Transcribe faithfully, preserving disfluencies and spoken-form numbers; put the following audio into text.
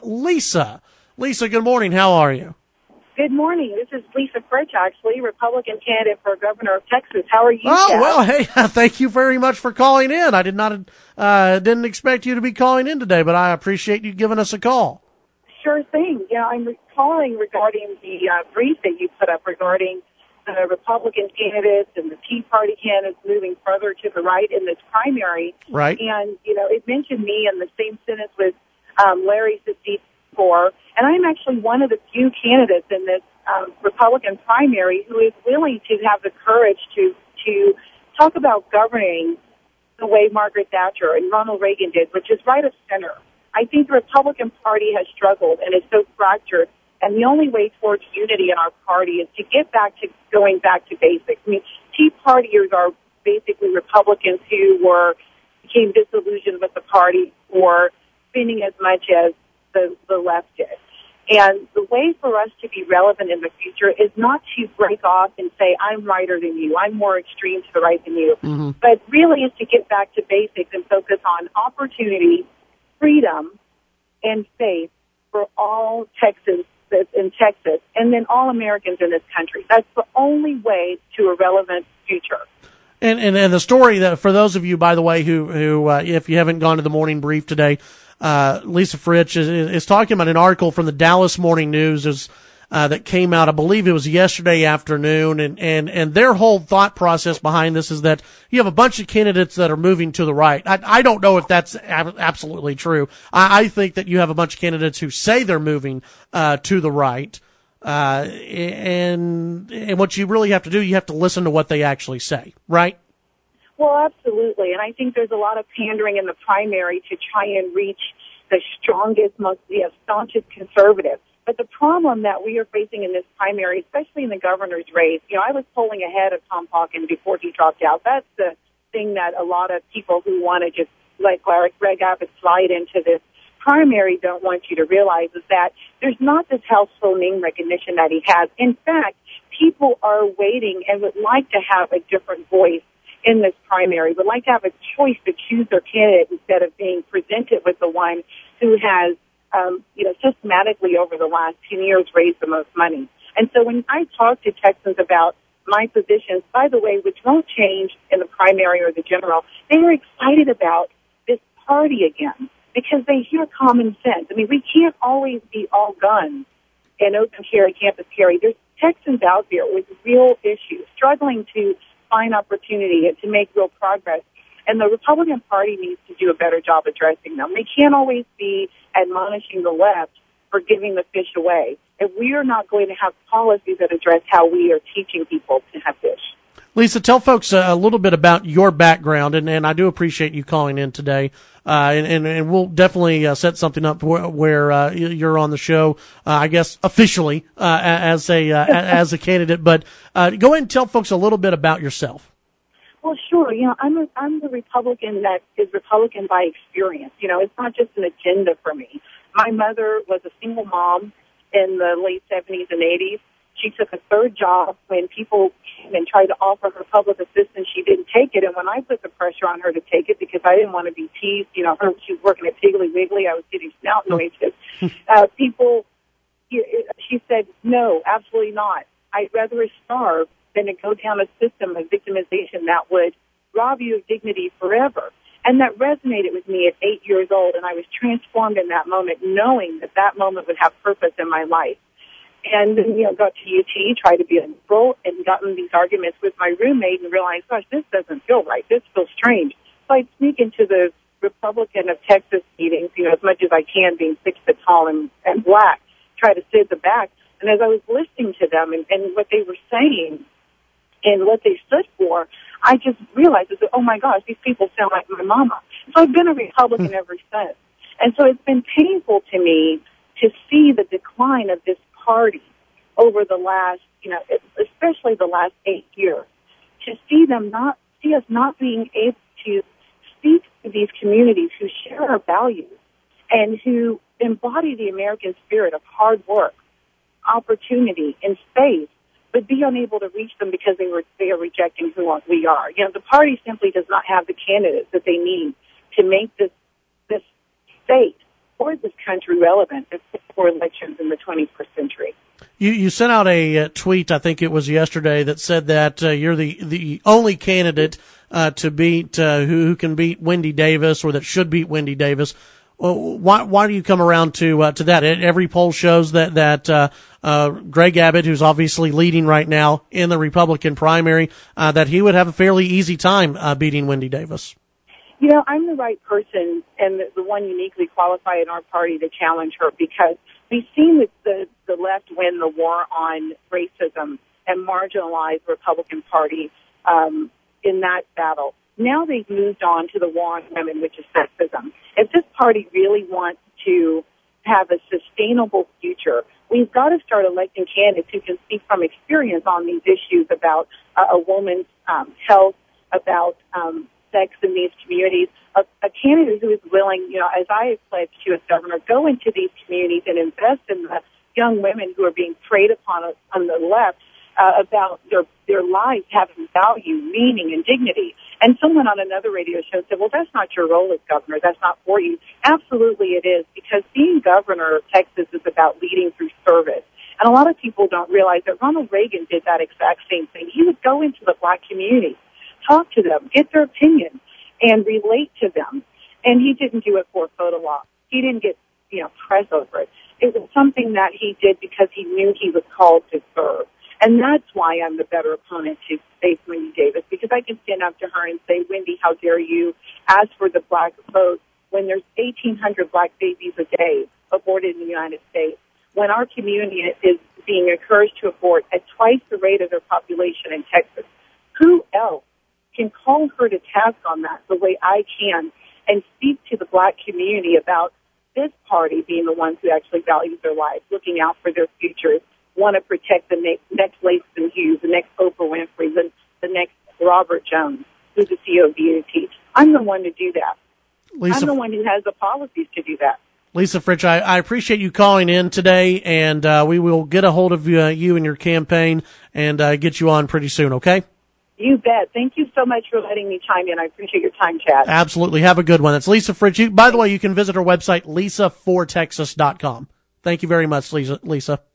Lisa. Lisa, good morning. How are you? Good morning. This is Lisa Fritch, actually, Republican candidate for governor of Texas. How are you, Oh, Chad? well, hey, thank you very much for calling in. I did not, uh, didn't expect you to be calling in today, but I appreciate you giving us a call. Sure thing. You know, I'm calling regarding the uh, brief that you put up regarding the Republican candidates and the Tea Party candidates moving further to the right in this primary. Right. And, you know, it mentioned me in the same sentence with um, Larry Sadiq before, and I'm actually one of the few candidates in this um, Republican primary who is willing to have the courage to to talk about governing the way Margaret Thatcher and Ronald Reagan did, which is right of center. I think the Republican Party has struggled and is so fractured, and the only way towards unity in our party is to get back to going back to basics. I mean, Tea Partiers are basically Republicans who were became disillusioned with the party or spending as much as the, the left did. And the way for us to be relevant in the future is not to break off and say, I'm righter than you, I'm more extreme to the right than you, mm-hmm. but really is to get back to basics and focus on opportunity, freedom, and faith for all Texans in Texas, and then all Americans in this country. That's the only way to a relevant future. And, and, and the story that, for those of you, by the way, who, who uh, if you haven't gone to the morning brief today, uh, Lisa Fritch is, is talking about an article from the Dallas Morning News is, uh, that came out, I believe it was yesterday afternoon, and, and, and their whole thought process behind this is that you have a bunch of candidates that are moving to the right. I, I don't know if that's ab- absolutely true. I, I think that you have a bunch of candidates who say they're moving, uh, to the right. Uh, and, and what you really have to do, you have to listen to what they actually say, right? Well, absolutely. And I think there's a lot of pandering in the primary to try and reach the strongest, most, you know, staunchest conservatives. But the problem that we are facing in this primary, especially in the governor's race, you know, I was polling ahead of Tom Hawkins before he dropped out. That's the thing that a lot of people who want to just let Greg Abbott slide into this primary don't want you to realize is that there's not this household name recognition that he has. In fact, people are waiting and would like to have a different voice in this primary, would like to have a choice to choose their candidate instead of being presented with the one who has, um, you know, systematically over the last ten years raised the most money. And so when I talk to Texans about my positions, by the way, which won't change in the primary or the general, they are excited about this party again because they hear common sense. I mean, we can't always be all guns and open carry, campus carry. There's Texans out there with real issues, struggling to find opportunity and to make real progress. And the Republican Party needs to do a better job addressing them. They can't always be admonishing the left for giving the fish away. And we are not going to have policies that address how we are teaching people to have fish. Lisa, tell folks a little bit about your background, and, and I do appreciate you calling in today. Uh, and, and, and we'll definitely uh, set something up where, where uh, you're on the show, uh, I guess, officially uh, as a uh, as a candidate. But uh, go ahead and tell folks a little bit about yourself. Well, sure. You know, I'm a, I'm the Republican that is Republican by experience. You know, it's not just an agenda for me. My mother was a single mom in the late seventies and eighties. She took a third job when people came and tried to offer her public assistance. She didn't take it. And when I put the pressure on her to take it because I didn't want to be teased, you know, her, she was working at Piggly Wiggly. I was getting snout noises. uh, people, she said, no, absolutely not. I'd rather starve than to go down a system of victimization that would rob you of dignity forever. And that resonated with me at eight years old, and I was transformed in that moment, knowing that that moment would have purpose in my life. And then, you know, got to U T, tried to be a liberal, and got in these arguments with my roommate and realized, gosh, this doesn't feel right. This feels strange. So I'd sneak into the Republican of Texas meetings, you know, as much as I can, being six foot tall and, and black, try to sit at the back. And as I was listening to them and, and what they were saying and what they stood for, I just realized, I said, oh, my gosh, these people sound like my mama. So I've been a Republican mm-hmm. ever since. And so it's been painful to me to see the decline of this party over the last, you know, especially the last eight years, to see them not, see us not being able to speak to these communities who share our values and who embody the American spirit of hard work, opportunity, and space, but be unable to reach them because they were they are rejecting who we are. You know, the party simply does not have the candidates that they need to make this this state or is this country relevant for elections in the twenty-first century? You, you sent out a uh, tweet, I think it was yesterday, that said that uh, you're the, the only candidate uh, to beat, uh, who, who can beat Wendy Davis, or that should beat Wendy Davis. Well, why, why do you come around to, uh, to that? Every poll shows that, that, uh, uh, Greg Abbott, who's obviously leading right now in the Republican primary, uh, that he would have a fairly easy time, uh, beating Wendy Davis. You know, I'm the right person and the, the one uniquely qualified in our party to challenge her, because we've seen the, the, the left win the war on racism and marginalize the Republican Party, um, in that battle. Now they've moved on to the war on women, which is sexism. If this party really wants to have a sustainable future, we've got to start electing candidates who can speak from experience on these issues about uh, a woman's um, health, about um, sex in these communities. A, a candidate who is willing, you know, as I have pledged to as governor, go into these communities and invest in the young women who are being preyed upon on the left, uh, about their their lives having value, meaning, and dignity. And someone on another radio show said, well, that's not your role as governor. That's not for you. Absolutely it is, because being governor of Texas is about leading through service. And a lot of people don't realize that Ronald Reagan did that exact same thing. He would go into the black community, talk to them, get their opinions, and relate to them. And he didn't do it for a photo op. He didn't get, you know, press over it. It was something that he did because he knew he was called to serve. And that's why I'm the better opponent to face Wendy Davis, because I can stand up to her and say, Wendy, how dare you ask for the black vote when there's eighteen hundred black babies a day aborted in the United States, when our community is being encouraged to abort at twice the rate of their population in Texas. Who else can call her to task on that the way I can and speak to the black community about this party being the ones who actually value their lives, looking out for their futures, want to protect the next, next Langston Hughes, the next Oprah Winfrey, the, the next Robert Jones, who's the C E O of D O T. I'm the one to do that. Lisa, I'm the one who has the policies to do that. Lisa Fritch, I, I appreciate you calling in today, and uh, we will get a hold of uh, you and your campaign and uh, get you on pretty soon, okay? You bet. Thank you so much for letting me chime in. I appreciate your time, Chad. Absolutely. Have a good one. That's Lisa Fritch. You, by the way, you can visit her website, lisa for texas dot com. Thank you very much, Lisa. Lisa.